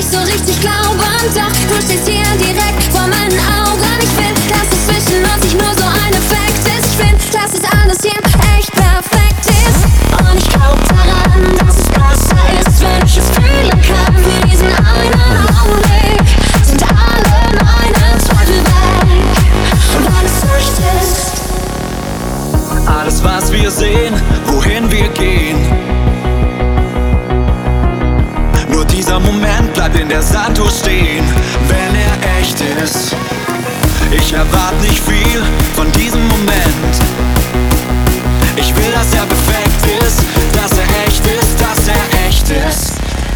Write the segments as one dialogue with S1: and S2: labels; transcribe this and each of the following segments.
S1: nicht so richtig glauben. Doch du stehst hier direkt vor meinen Augen. Ich will, dass es zwischen uns nicht nur so ein Effekt ist. Ich will, dass es alles hier echt perfekt ist. Und ich glaub daran, dass es besser ist, wenn ich es fühlen kann. Für diesen einen Augenblick sind alle meine Zweifel weg. Weil es echt ist.
S2: Alles, was wir sehen, wohin wir gehen. Nur dieser Moment bleibt in der Sanduhr stehen, wenn er echt ist. Ich erwarte nicht viel von diesem Moment. Ich will, dass er perfekt ist, dass er echt ist, dass er echt ist.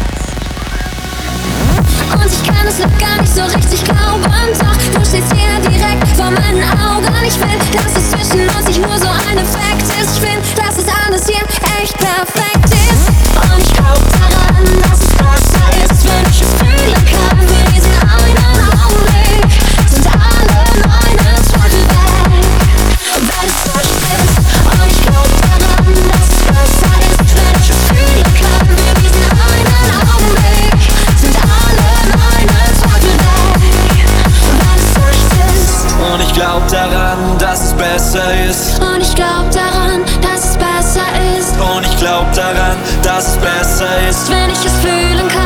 S1: Und ich kann es noch gar nicht so richtig glauben. Doch du stehst hier direkt vor meinen Augen. Ich will, dass es zwischen uns nicht nur so ein Effekt ist. Ich will, dass es alles hier echt perfekt ist. Und ich glaub daran, dass es besser ist, wenn ich es fühlen kann. Für diesen einen Augenblick sind alle meine Zweifel weg. Weil es echt ist. Und ich glaub daran, dass es besser ist, wenn ich es fühlen kann. Für diesen einen Augenblick sind alle meine Zweifel weg. Weil es echt ist.
S2: Und ich glaub daran, dass es besser ist.
S1: Und ich glaub daran, dass es besser ist.
S2: Und ich glaub daran, dass es besser ist,
S1: wenn ich es fühlen kann.